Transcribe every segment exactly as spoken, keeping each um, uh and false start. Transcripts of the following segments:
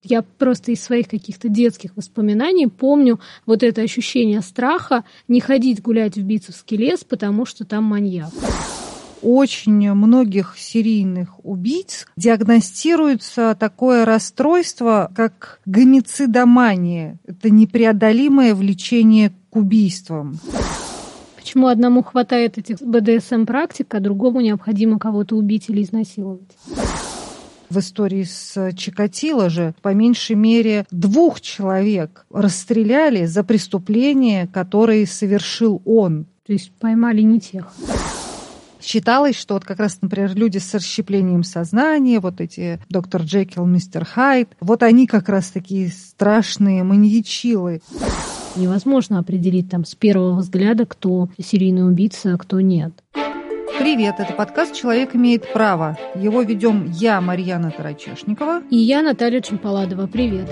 Я просто из своих каких-то детских воспоминаний помню вот это ощущение страха не ходить гулять в Битцевский лес, потому что там маньяк. Очень многих серийных убийц диагностируется такое расстройство, как гомицидомания. Это непреодолимое влечение к убийствам. Почему одному хватает этих бэ дэ эс эм-практик, а другому необходимо кого-то убить или изнасиловать? В истории с Чикатило же по меньшей мере двух человек расстреляли за преступления, которые совершил он. То есть поймали не тех. Считалось, что вот как раз, например, люди с расщеплением сознания, вот эти доктор Джекил, мистер Хайд, вот они как раз такие страшные маньячилы. Невозможно определить там с первого взгляда, кто серийный убийца, а кто нет. Привет, это подкаст «Человек имеет право». Его ведем я, Марьяна Тарачешникова. И я, Наталья Чемпаладова. Привет.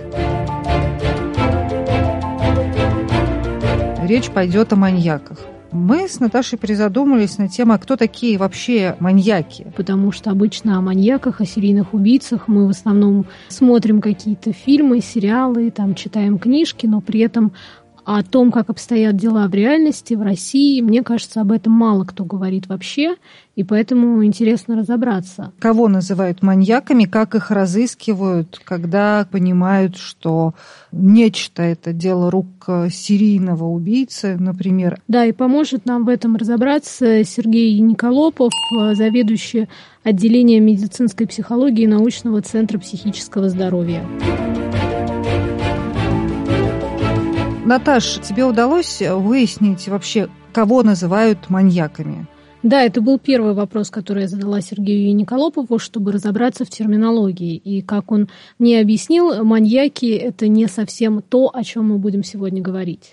Речь пойдет о маньяках. Мы с Наташей призадумались на тему, кто такие вообще маньяки. Потому что обычно о маньяках, о серийных убийцах мы в основном смотрим какие-то фильмы, сериалы, там, читаем книжки, но при этом о том, как обстоят дела в реальности, в России, мне кажется, об этом мало кто говорит вообще, и поэтому интересно разобраться. Кого называют маньяками, как их разыскивают, когда понимают, что нечто это дело рук серийного убийцы, например. Да, и поможет нам в этом разобраться Сергей Николопов, заведующий отделением медицинской психологии научного центра психического здоровья. Наташ, тебе удалось выяснить вообще, кого называют маньяками? Да, это был первый вопрос, который я задала Сергею Николопову, чтобы разобраться в терминологии. И как он мне объяснил, маньяки – это не совсем то, о чем мы будем сегодня говорить.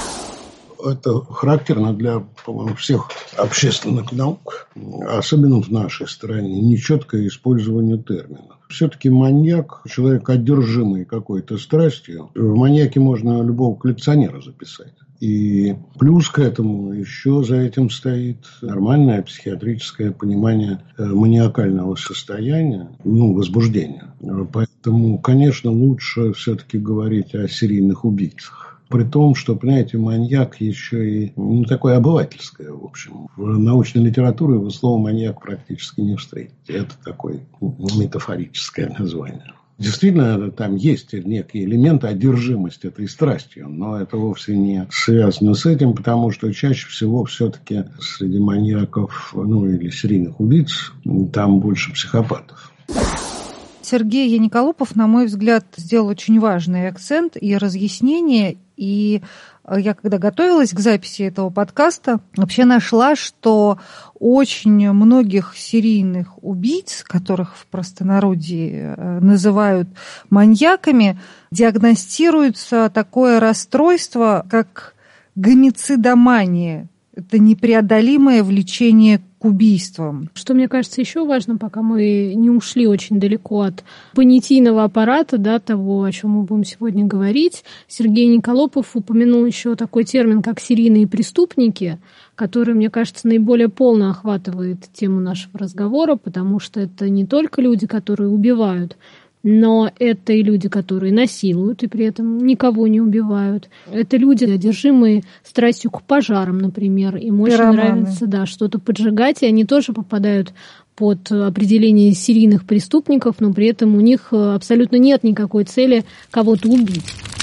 Это характерно для, по-моему, всех общественных наук, особенно в нашей стране, нечеткое использование терминов. Все-таки маньяк, человек, одержимый какой-то страстью, в маньяке можно любого коллекционера записать. И плюс к этому еще за этим стоит нормальное психиатрическое понимание маниакального состояния, ну, возбуждения. Поэтому, конечно, лучше все-таки говорить о серийных убийцах. При том, что, понимаете, маньяк еще и ну, такое обывательское, в общем. В научной литературе вы слово маньяк практически не встретите. Это такое метафорическое название. Действительно, там есть некие элементы одержимости этой страстью, но это вовсе не связано с этим, потому что чаще всего все-таки среди маньяков, ну или серийных убийц, там больше психопатов. Сергей Яниколопов, на мой взгляд, сделал очень важный акцент и разъяснение. И я, когда готовилась к записи этого подкаста, вообще нашла, что очень многих серийных убийц, которых в простонародье называют маньяками, диагностируется такое расстройство, как гомицидомания. Это непреодолимое влечение к убийствам. Что, мне кажется, еще важно, пока мы не ушли очень далеко от понятийного аппарата, да, того, о чем мы будем сегодня говорить, Сергей Николопов упомянул еще такой термин, как серийные преступники, который, мне кажется, наиболее полно охватывает тему нашего разговора, потому что это не только люди, которые убивают, но это и люди, которые насилуют и при этом никого не убивают. Это люди, одержимые страстью к пожарам, например. Им очень Пироманы. нравится, да, что-то поджигать, и они тоже попадают под определение серийных преступников, но при этом у них абсолютно нет никакой цели кого-то убить.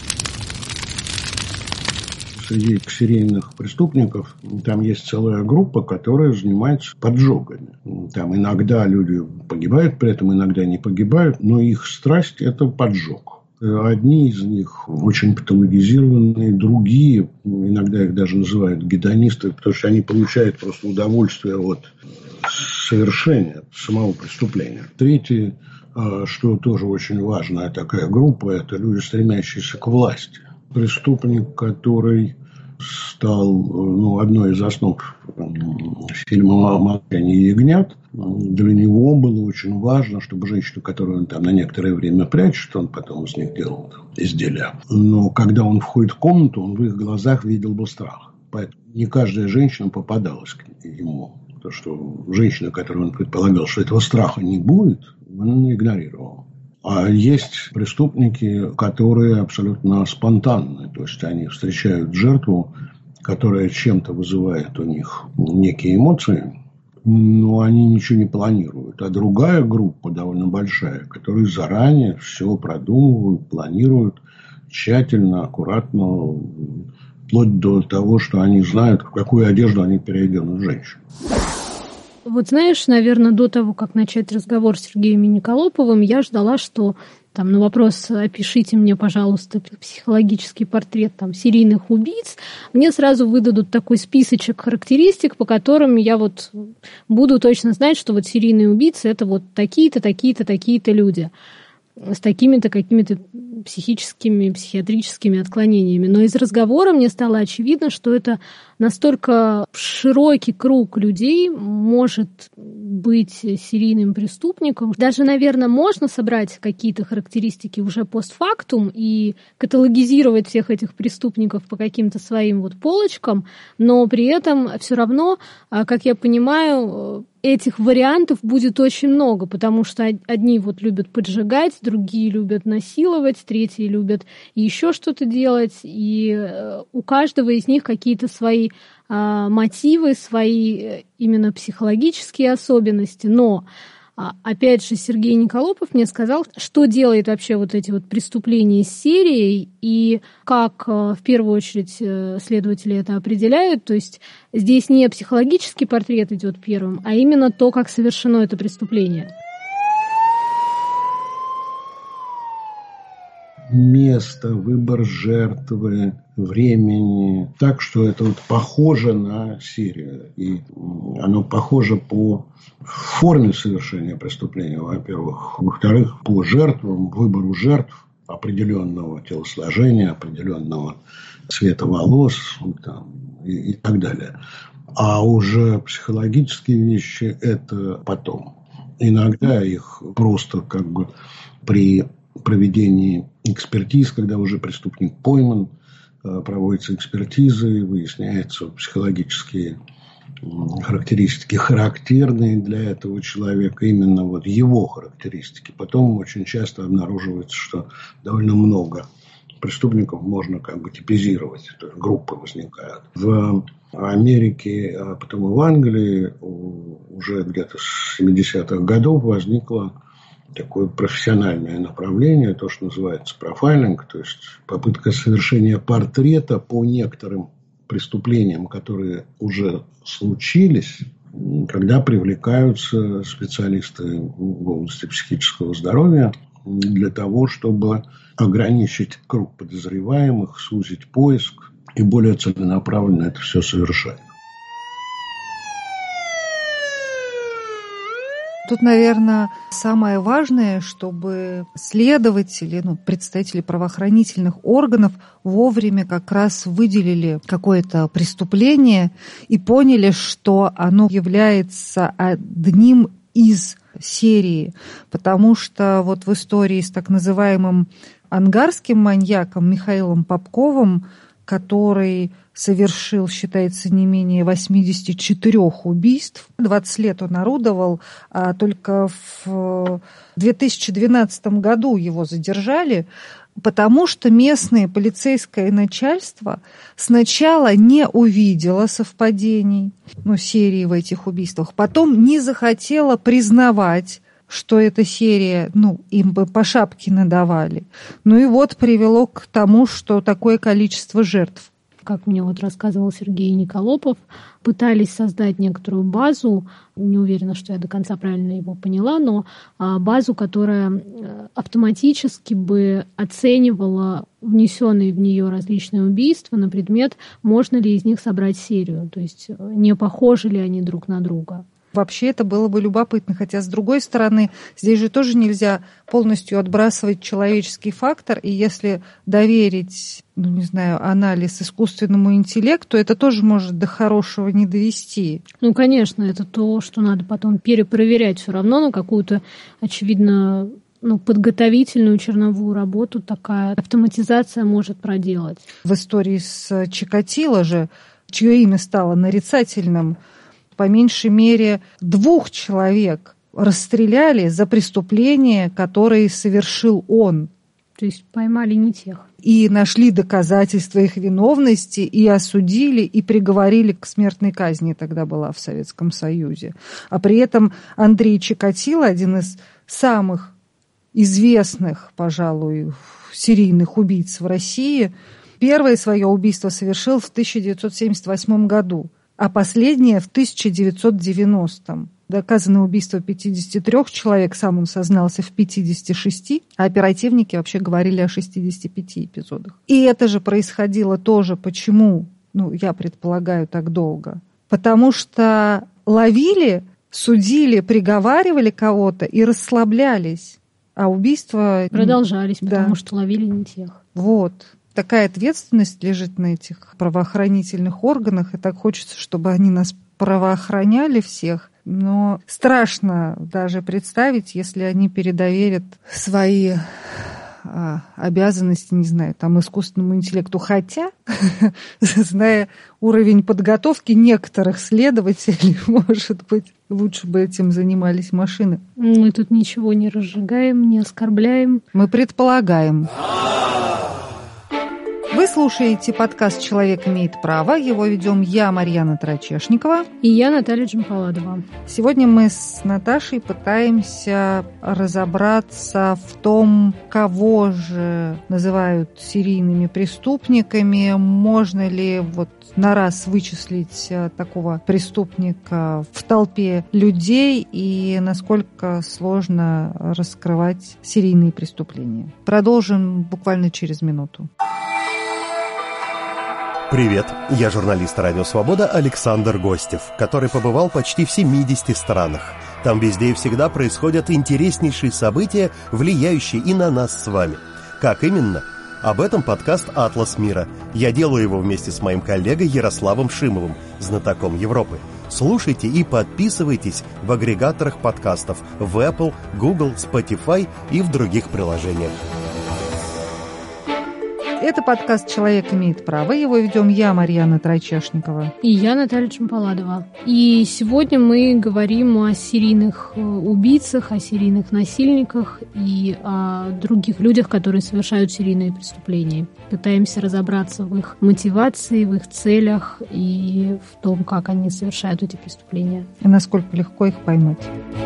Среди серийных преступников там есть целая группа, которая занимается поджогами. Там иногда люди погибают, при этом иногда не погибают, но их страсть – это поджог. Одни из них очень патологизированные, другие, иногда их даже называют гедонисты, потому что они получают просто удовольствие от совершения самого преступления. Третье, что тоже очень важная такая группа, это люди, стремящиеся к власти. Преступник, который стал ну, одной из основ фильма «Молчание ягнят», для него было очень важно, чтобы женщину, которую он там на некоторое время прячет, он потом из них делал изделия. Но когда он входит в комнату, он в их глазах видел бы страх. Поэтому не каждая женщина попадалась к ему. Потому что женщина, которую он предполагал, что этого страха не будет, он игнорировал. А есть преступники, которые абсолютно спонтанны. То есть они встречают жертву, которая чем-то вызывает у них некие эмоции, но они ничего не планируют. А другая группа, довольно большая, которые заранее все продумывают, планируют тщательно, аккуратно, вплоть до того, что они знают, в какую одежду они переоденут женщину. Вот знаешь, наверное, до того, как начать разговор с Сергеем Николоповым, я ждала, что там на вопрос «опишите мне, пожалуйста, психологический портрет там, серийных убийц», мне сразу выдадут такой списочек характеристик, по которым я вот буду точно знать, что вот серийные убийцы – это вот такие-то, такие-то, такие-то люди с такими-то, какими-то психическими, психиатрическими отклонениями. Но из разговора мне стало очевидно, что это настолько широкий круг людей может быть серийным преступником. Даже, наверное, можно собрать какие-то характеристики уже постфактум и каталогизировать всех этих преступников по каким-то своим вот полочкам, но при этом все равно, как я понимаю, этих вариантов будет очень много, потому что одни вот любят поджигать, другие любят насиловать, третьи любят еще что-то делать, и у каждого из них какие-то свои а, мотивы, свои именно психологические особенности. Но, опять же, Сергей Николопов мне сказал, что делает вообще вот эти вот преступления с серией и как в первую очередь следователи это определяют. То есть здесь не психологический портрет идет первым, а именно то, как совершено это преступление. Место, выбор жертвы, времени. Так что это вот похоже на серию. И оно похоже по форме совершения преступления, во-первых. Во-вторых, по жертвам, выбору жертв определенного телосложения, определенного цвета волос там, и, и так далее. А уже психологические вещи – это потом. Иногда их просто как бы при проведении экспертиз, когда уже преступник пойман, проводятся экспертизы, выясняются психологические характеристики, характерные для этого человека, именно вот его характеристики. Потом очень часто обнаруживается, что довольно много преступников можно как бы типизировать, то есть группы возникают. В Америке, а потом и в Англии уже где-то с семидесятых годов возникло такое профессиональное направление, то, что называется профайлинг, то есть попытка совершения портрета по некоторым преступлениям, которые уже случились, когда привлекаются специалисты в области психического здоровья для того, чтобы ограничить круг подозреваемых, сузить поиск и более целенаправленно это все совершать. Тут, наверное, самое важное, чтобы следователи, ну, представители правоохранительных органов вовремя как раз выделили какое-то преступление и поняли, что оно является одним из серии. Потому что вот в истории с так называемым ангарским маньяком Михаилом Попковым, который совершил, считается, не менее восемьдесят четыре убийств. двадцать лет он орудовал, а только в две тысячи двенадцатом году его задержали, потому что местное полицейское начальство сначала не увидело совпадений, ну, серии в этих убийствах, потом не захотело признавать, что эта серия, ну, им бы по шапке надавали. Ну и вот привело к тому, что такое количество жертв. Как мне вот рассказывал Сергей Николопов, пытались создать некоторую базу, не уверена, что я до конца правильно его поняла, но базу, которая автоматически бы оценивала внесенные в нее различные убийства на предмет, можно ли из них собрать серию, то есть не похожи ли они друг на друга. Вообще это было бы любопытно, хотя, с другой стороны, здесь же тоже нельзя полностью отбрасывать человеческий фактор, и если доверить, ну, не знаю, анализ искусственному интеллекту, это тоже может до хорошего не довести. Ну, конечно, это то, что надо потом перепроверять все равно на какую-то, очевидно, ну, подготовительную черновую работу такая автоматизация может проделать. В истории с Чикатило же, чье имя стало нарицательным, по меньшей мере двух человек расстреляли за преступления, которые совершил он. То есть поймали не тех. И нашли доказательства их виновности, и осудили, и приговорили к смертной казни, тогда была в Советском Союзе. А при этом Андрей Чикатило, один из самых известных, пожалуй, серийных убийц в России, первое свое убийство совершил в тысяча девятьсот семьдесят восьмом году, а последнее в тысяча девятьсот девяностом. Доказано убийство пятидесяти трёх человек, сам он сознался в пятидесяти шести, а оперативники вообще говорили о шестидесяти пяти эпизодах. И это же происходило тоже, почему, ну, я предполагаю, так долго? Потому что ловили, судили, приговаривали кого-то и расслаблялись, а убийства... Продолжались, да. Потому что ловили не тех. Вот. Такая ответственность лежит на этих правоохранительных органах, и так хочется, чтобы они нас правоохраняли всех. Но страшно даже представить, если они передоверят свои а, обязанности, не знаю, там, искусственному интеллекту. Хотя, зная уровень подготовки некоторых следователей, может быть, лучше бы этим занимались машины. Мы тут ничего не разжигаем, не оскорбляем. Мы предполагаем. Вы слушаете подкаст «Человек имеет право». Его ведем я, Марьяна Тарачешникова. И я, Наталья Джампаладова. Сегодня мы с Наташей пытаемся разобраться в том, кого же называют серийными преступниками. Можно ли вот на раз вычислить такого преступника в толпе людей и насколько сложно раскрывать серийные преступления. Продолжим буквально через минуту. Привет, я журналист «Радио Свобода» Александр Гостев, который побывал почти в семидесяти странах. Там везде и всегда происходят интереснейшие события, влияющие и на нас с вами. Как именно? Об этом подкаст «Атлас мира». Я делаю его вместе с моим коллегой Ярославом Шимовым, знатоком Европы. Слушайте и подписывайтесь в агрегаторах подкастов в Apple, Google, Spotify и в других приложениях. Это подкаст «Человек имеет право». Его ведем я, Марьяна Тарачешникова. И я, Наталья Джампаладова. И сегодня мы говорим о серийных убийцах, о серийных насильниках и о других людях, которые совершают серийные преступления. Пытаемся разобраться в их мотивации, в их целях и в том, как они совершают эти преступления. И насколько легко их поймать.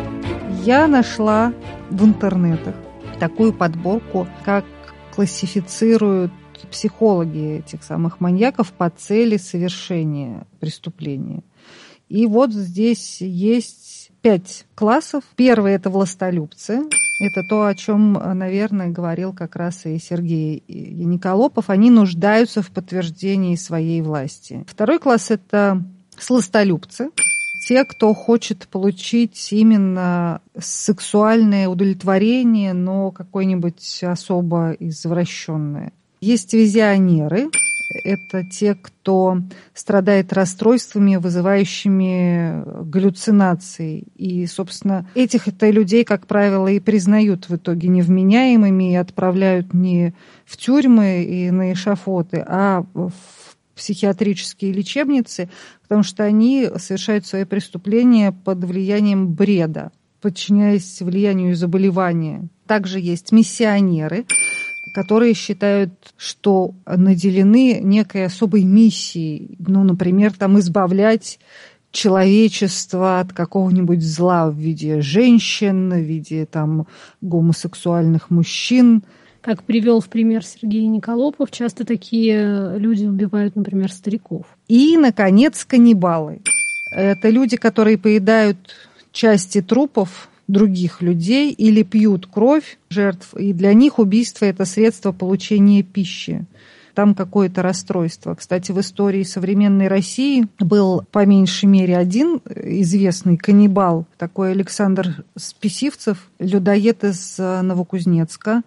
Я нашла в интернетах такую подборку, как классифицируют психологи этих самых маньяков по цели совершения преступления. И вот здесь есть пять классов. Первый – это властолюбцы. Это то, о чем, наверное, говорил как раз и Сергей Яниколопов. Они нуждаются в подтверждении своей власти. Второй класс – это сластолюбцы. Те, кто хочет получить именно сексуальное удовлетворение, но какое-нибудь особо извращенное. Есть визионеры. Это те, кто страдает расстройствами, вызывающими галлюцинации. И, собственно, этих-то людей, как правило, и признают в итоге невменяемыми и отправляют не в тюрьмы и на эшафоты, а в психиатрические лечебницы, потому что они совершают свои преступления под влиянием бреда, подчиняясь влиянию заболевания. Также есть миссионеры, которые считают, что наделены некой особой миссией, ну, например, там, избавлять человечество от какого-нибудь зла в виде женщин, в виде там, гомосексуальных мужчин. Как привел в пример Сергей Николопов, часто такие люди убивают, например, стариков. И, наконец, каннибалы. Это люди, которые поедают части трупов других людей или пьют кровь жертв, и для них убийство – это средство получения пищи. Там какое-то расстройство. Кстати, в истории современной России был по меньшей мере один известный каннибал, такой Александр Списивцев, людоед из Новокузнецка.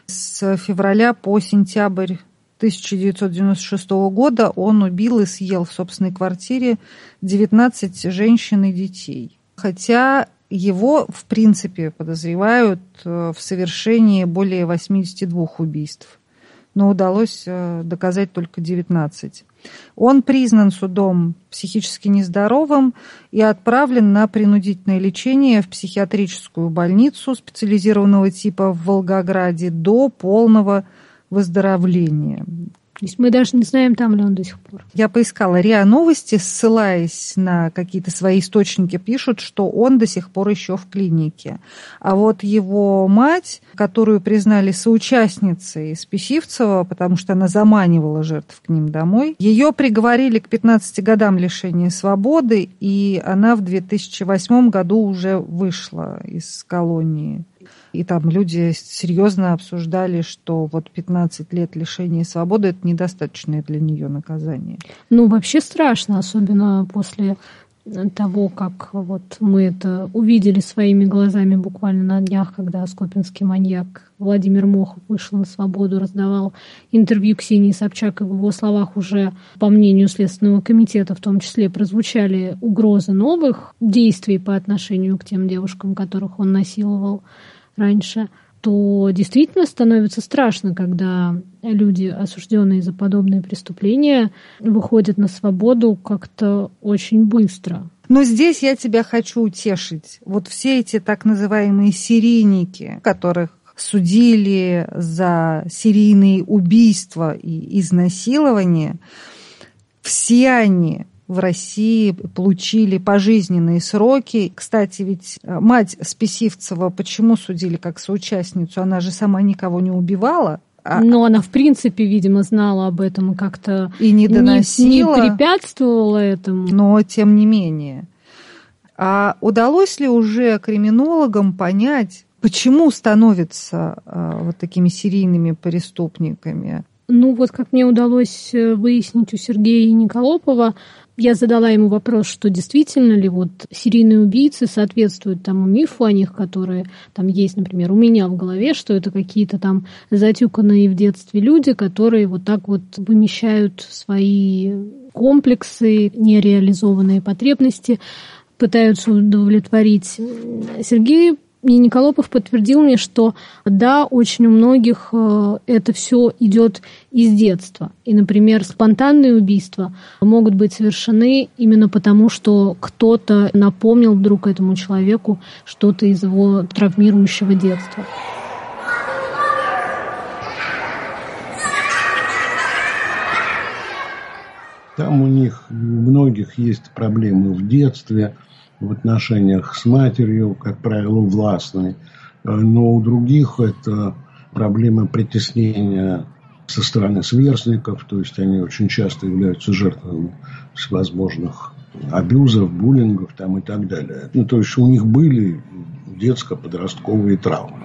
С февраля по сентябрь тысяча девятьсот девяносто шестого года он убил и съел в собственной квартире девятнадцать женщин и детей. Хотя его, в принципе, подозревают в совершении более восьмидесяти двух убийств. но удалось доказать только девятнадцать. Он признан судом психически нездоровым и отправлен на принудительное лечение в психиатрическую больницу специализированного типа в Волгограде до полного выздоровления. То есть мы даже не знаем, там ли он до сих пор. Я поискала РИА Новости, ссылаясь на какие-то свои источники, пишут, что он до сих пор еще в клинике. А вот его мать, которую признали соучастницей Списивцева, потому что она заманивала жертв к ним домой, ее приговорили к пятнадцати годам лишения свободы, и она в две тысячи восьмом году уже вышла из колонии. И там люди серьезно обсуждали, что вот пятнадцать лет лишения свободы – это недостаточное для нее наказание. Ну, вообще страшно, особенно после того, как вот мы это увидели своими глазами буквально на днях, когда скопинский маньяк Владимир Мохов вышел на свободу, раздавал интервью Ксении Собчак, и в его словах уже, по мнению Следственного комитета, в том числе прозвучали угрозы новых действий по отношению к тем девушкам, которых он насиловал раньше, то действительно становится страшно, когда люди, осужденные за подобные преступления, выходят на свободу как-то очень быстро. Но здесь я тебя хочу утешить. Вот все эти так называемые серийники, которых судили за серийные убийства и изнасилования, все они в России получили пожизненные сроки. Кстати, ведь мать Списивцева почему судили как соучастницу? Она же сама никого не убивала. А... Но она, в принципе, видимо, знала об этом и как-то и не доносила, не, не препятствовала этому. Но тем не менее. А удалось ли уже криминологам понять, почему становятся а, вот такими серийными преступниками? Ну вот, как мне удалось выяснить у Сергея Николопова, я задала ему вопрос, что действительно ли вот серийные убийцы соответствуют тому мифу о них, которые там есть, например, у меня в голове, что это какие-то там затюканные в детстве люди, которые вот так вот вымещают свои комплексы, нереализованные потребности, пытаются удовлетворить. Сергей И Николопов подтвердил мне, что да, очень у многих это все идет из детства. И, например, спонтанные убийства могут быть совершены именно потому, что кто-то напомнил вдруг этому человеку что-то из его травмирующего детства. Там у них у многих есть проблемы в детстве, в отношениях с матерью, как правило, властной. Но у других это проблема притеснения со стороны сверстников, то есть они очень часто являются жертвами всевозможных абьюзов, буллингов там и так далее. Ну, то есть у них были детско-подростковые травмы.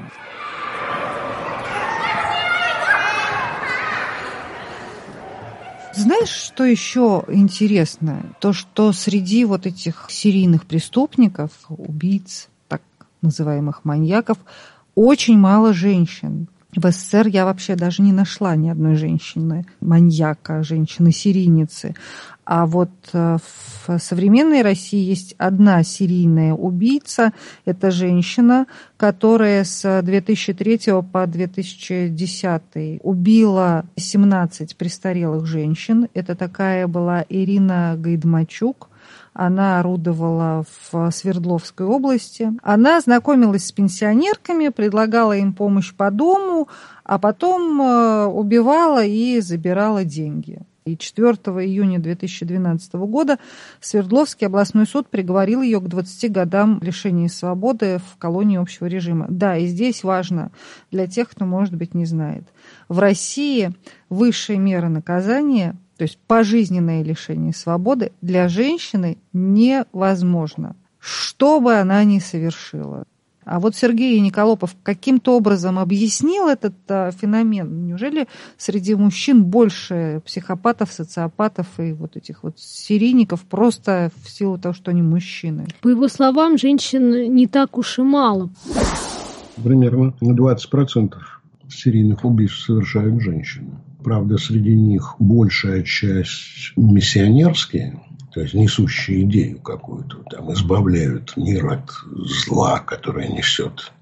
Знаешь, что еще интересно? То, что среди вот этих серийных преступников, убийц, так называемых маньяков, очень мало женщин. В СССР я вообще даже не нашла ни одной женщины-маньяка, женщины-серийницы. А вот в современной России есть одна серийная убийца. Это женщина, которая с две тысячи третьего по две тысячи десятый убила семнадцать престарелых женщин. Это такая была Ирина Гайдмачук. Она орудовала в Свердловской области. Она знакомилась с пенсионерками, предлагала им помощь по дому, а потом убивала и забирала деньги. И четвёртого июня две тысячи двенадцатого года Свердловский областной суд приговорил ее к двадцати годам лишения свободы в колонии общего режима. Да, и здесь важно для тех, кто, может быть, не знает. В России высшая мера наказания, то есть пожизненное лишение свободы, для женщины невозможно, что бы она ни совершила. А вот Сергей Николопов каким-то образом объяснил этот а, феномен. Неужели среди мужчин больше психопатов, социопатов и вот этих вот серийников просто в силу того, что они мужчины? По его словам, женщин не так уж и мало. Примерно двадцать процентов серийных убийств совершают женщины. Правда, среди них большая часть миссионерские, то есть несущие идею какую-то, там избавляют мир от зла, которое несет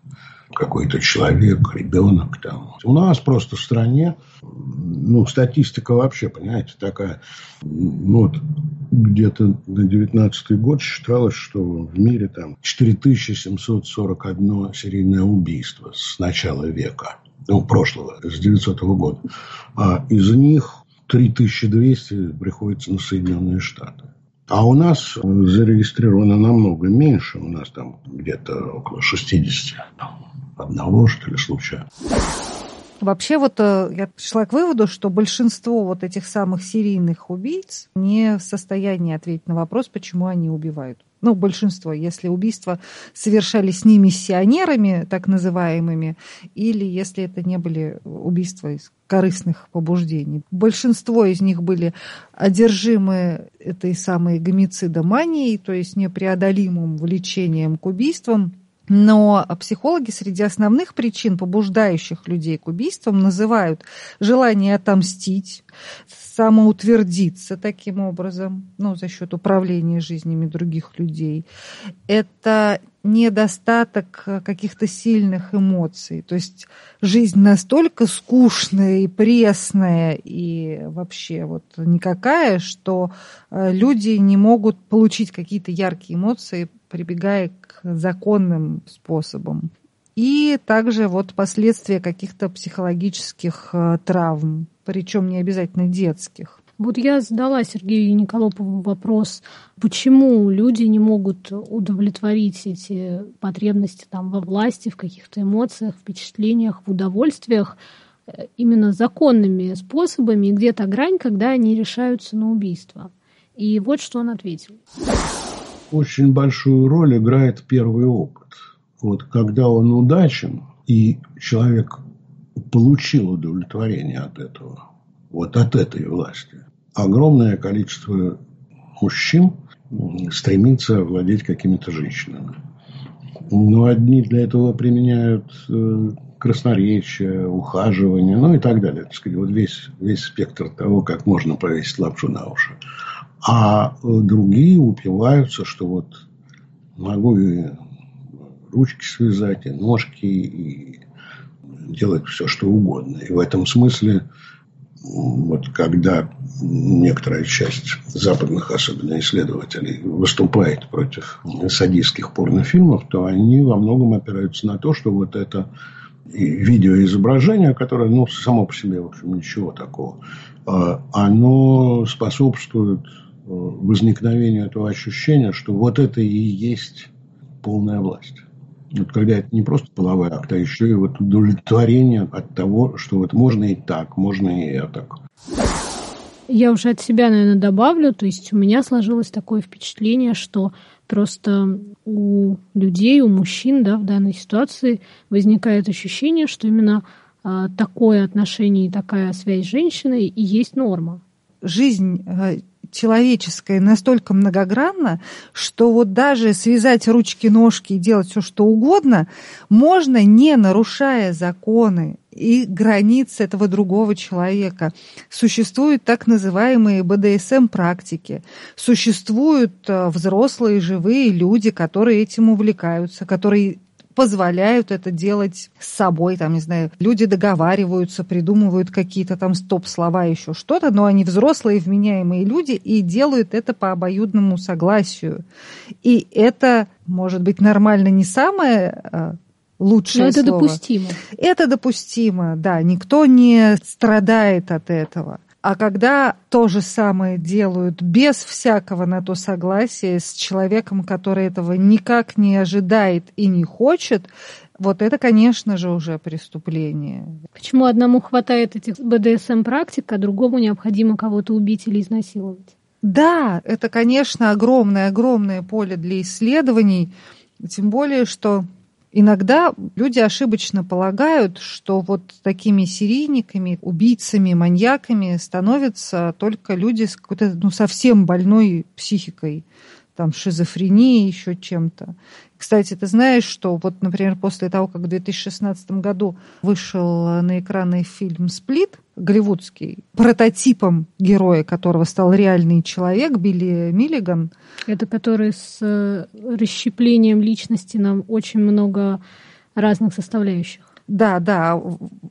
какой-то человек, ребенок там. У нас просто в стране, ну, статистика вообще, понимаете, такая. Ну, вот где-то на девятнадцатый год считалось, что в мире там четыре тысячи семьсот сорок одно серийное убийство с начала века, ну, прошлого, с девятисотого года. А из них три тысячи двести приходится на Соединенные Штаты. А у нас зарегистрировано намного меньше. У нас там где-то около шестьдесят одного, что ли, случая. Вообще вот я пришла к выводу, что большинство вот этих самых серийных убийц не в состоянии ответить на вопрос, почему они убивают. Ну, большинство, если убийства совершались не миссионерами, так называемыми, или если это не были убийства из корыстных побуждений. Большинство из них были одержимы этой самой гомицидоманией, то есть непреодолимым влечением к убийствам. Но психологи среди основных причин, побуждающих людей к убийствам, называют желание отомстить, самоутвердиться таким образом, ну, за счет управления жизнями других людей. Это недостаток каких-то сильных эмоций. То есть жизнь настолько скучная и пресная и вообще вот никакая, что люди не могут получить какие-то яркие эмоции, прибегая к законным способам. И также вот последствия каких-то психологических травм, причем не обязательно детских. Вот я задала Сергею Николопову вопрос, почему люди не могут удовлетворить эти потребности там, во власти, в каких-то эмоциях, впечатлениях, в удовольствиях именно законными способами, и где-то грань, когда они решаются на убийство. И вот что он ответил. Очень большую роль играет первый опыт. Вот когда он удачен, и человек получил удовлетворение от этого, вот от этой власти, огромное количество мужчин стремится овладеть какими-то женщинами. Но одни для этого применяют красноречие, ухаживание, ну и так далее. Так сказать, вот весь, весь спектр того, как можно повесить лапшу на уши. А другие упиваются, что вот могу и ручки связать, и ножки, и делать все, что угодно. И в этом смысле, вот когда некоторая часть западных, особенно исследователей, выступает против садистских порнофильмов, то они во многом опираются на то, что вот это видеоизображение, которое, ну, само по себе, в общем, ничего такого, оно способствует возникновению этого ощущения, что вот это и есть полная власть. Вот когда это не просто половой акт, а еще и вот удовлетворение от того, что вот можно и так, можно и так. Я уже от себя, наверное, добавлю. То есть у меня сложилось такое впечатление, что просто у людей, у мужчин, да, в данной ситуации возникает ощущение, что именно а, такое отношение и такая связь с женщиной и есть норма. Жизнь человеческое настолько многогранно, что вот даже связать ручки-ножки и делать все, что угодно, можно, не нарушая законы и границы этого другого человека. Существуют так называемые бэ дэ эс эм-практики, существуют взрослые живые люди, которые этим увлекаются, которые позволяют это делать с собой, там, не знаю, люди договариваются, придумывают какие-то там стоп-слова, еще что-то, но они взрослые, вменяемые люди и делают это по обоюдному согласию. И это, может быть, нормально не самое лучшее но это слово. допустимо. Это допустимо, да, никто не страдает от этого. А когда то же самое делают без всякого на то согласия с человеком, который этого никак не ожидает и не хочет, вот это, конечно же, уже преступление. Почему одному хватает этих бэ дэ эс эм-практик, а другому необходимо кого-то убить или изнасиловать? Да, это, конечно, огромное-огромное поле для исследований, тем более, что иногда люди ошибочно полагают, что вот такими серийниками, убийцами, маньяками становятся только люди с какой-то, ну, совсем больной психикой, там, шизофренией, еще чем-то. Кстати, ты знаешь, что вот, например, после того, как в две тысячи шестнадцатом году вышел на экраны фильм «Сплит», голливудский, прототипом героя которого стал реальный человек, Билли Миллиган. Это который с расщеплением личности нам очень много разных составляющих. Да, да.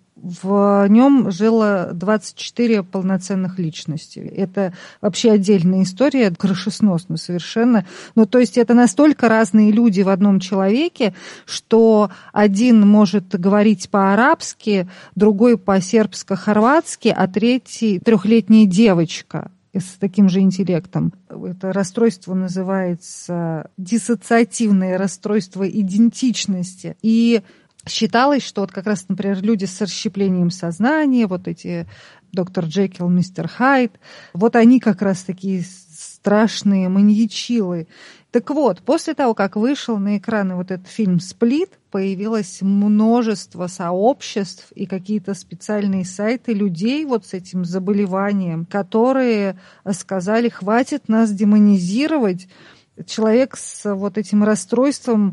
В нем жило двадцать четыре полноценных личности. Это вообще отдельная история, крышесносно совершенно. Ну, то есть это настолько разные люди в одном человеке, что один может говорить по-арабски, другой по-сербско-хорватски, а третий трехлетняя девочка с таким же интеллектом. Это расстройство называется диссоциативное расстройство идентичности. И считалось, что вот как раз, например, люди с расщеплением сознания, вот эти доктор Джекил, мистер Хайд, вот они как раз такие страшные маньячилы. Так вот, после того, как вышел на экраны вот этот фильм «Сплит», появилось множество сообществ и какие-то специальные сайты людей вот с этим заболеванием, которые сказали, хватит нас демонизировать. Человек с вот этим расстройством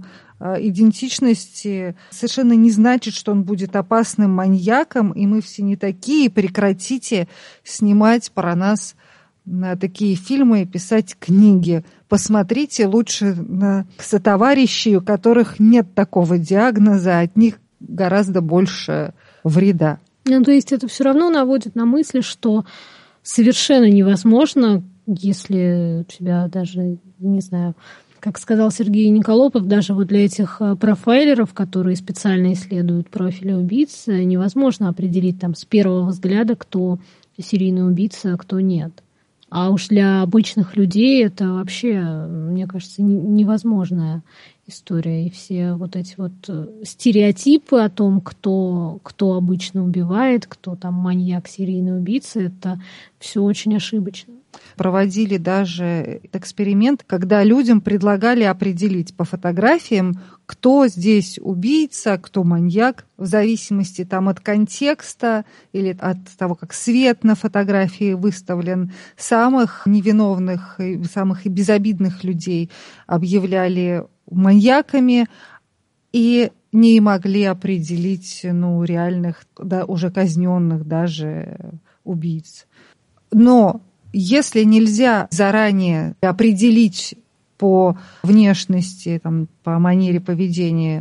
идентичности совершенно не значит, что он будет опасным маньяком, и мы все не такие, прекратите снимать про нас такие фильмы и писать книги. Посмотрите лучше на сотоварищей, у которых нет такого диагноза, от них гораздо больше вреда. Ну, то есть это все равно наводит на мысли, что совершенно невозможно, если у тебя даже, не знаю, как сказал Сергей Николопов, даже вот для этих профайлеров, которые специально исследуют профили убийц, невозможно определить там с первого взгляда, кто серийный убийца, а кто нет. А уж для обычных людей это вообще, мне кажется, невозможная история. И все вот эти вот стереотипы о том, кто, кто обычно убивает, кто там маньяк, серийный убийца, это все очень ошибочно. Проводили даже эксперимент, когда людям предлагали определить по фотографиям, кто здесь убийца, кто маньяк, в зависимости там, от контекста или от того, как свет на фотографии выставлен. Самых невиновных, самых безобидных людей объявляли маньяками и не могли определить ну, реальных, да, уже казненных даже убийц. Но если нельзя заранее определить по внешности, там, по манере поведения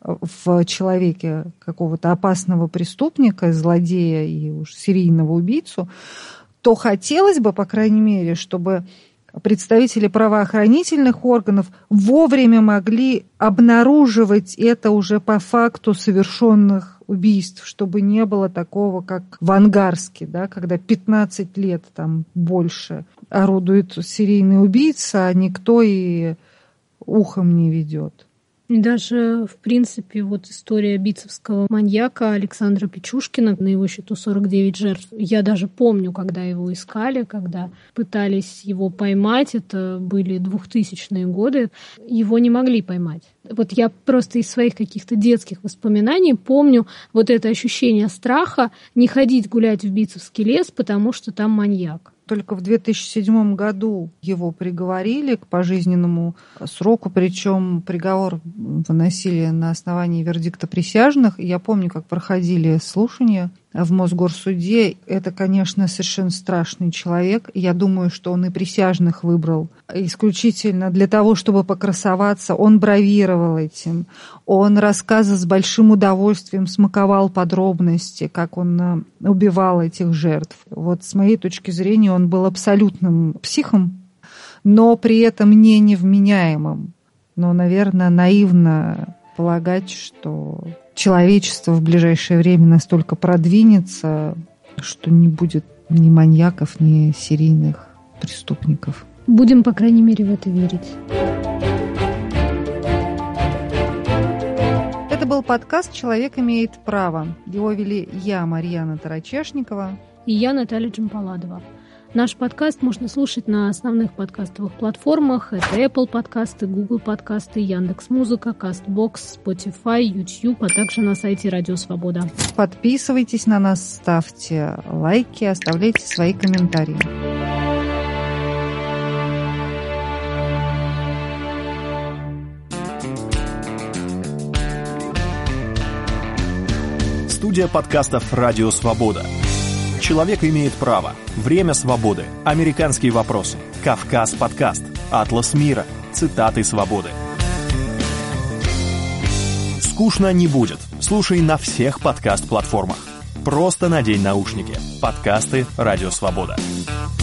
в человеке какого-то опасного преступника, злодея и уж серийного убийцу, то хотелось бы, по крайней мере, чтобы представители правоохранительных органов вовремя могли обнаруживать это уже по факту совершенных убийств, чтобы не было такого, как в Ангарске, да, когда пятнадцать лет там больше орудует серийный убийца, а никто и ухом не ведет. И даже, в принципе, вот история битцевского маньяка Александра Печушкина, на его счету сорок девять жертв. Я даже помню, когда его искали, когда пытались его поймать, это были двухтысячные годы, его не могли поймать. Вот я просто из своих каких-то детских воспоминаний помню вот это ощущение страха не ходить гулять в Битцевский лес, потому что там маньяк. Только в две тысячи седьмом году его приговорили к пожизненному сроку, причем приговор выносили на основании вердикта присяжных. Я помню, как проходили слушания в Мосгорсуде. Это, конечно, совершенно страшный человек. Я думаю, что он и присяжных выбрал исключительно для того, чтобы покрасоваться. Он бравировал этим. Он рассказы с большим удовольствием смаковал подробности, как он убивал этих жертв. Вот с моей точки зрения он был абсолютным психом, но при этом не невменяемым. Но, наверное, наивно полагать, что человечество в ближайшее время настолько продвинется, что не будет ни маньяков, ни серийных преступников. Будем, по крайней мере, в это верить. Это был подкаст «Человек имеет право». Его вели я, Марьяна Тарачешникова. И я, Наталья Джампаладова. Наш подкаст можно слушать на основных подкастовых платформах. Это Apple подкасты, Google подкасты, Яндекс.Музыка, Castbox, Spotify, YouTube, а также на сайте Радио Свобода. Подписывайтесь на нас, ставьте лайки, оставляйте свои комментарии. Студия подкастов «Радио Свобода». «Человек имеет право», «Время свободы», «Американские вопросы», «Кавказ подкаст», «Атлас мира», «Цитаты свободы». Скучно не будет. Слушай на всех подкаст-платформах. Просто надень наушники. Подкасты «Радио Свобода».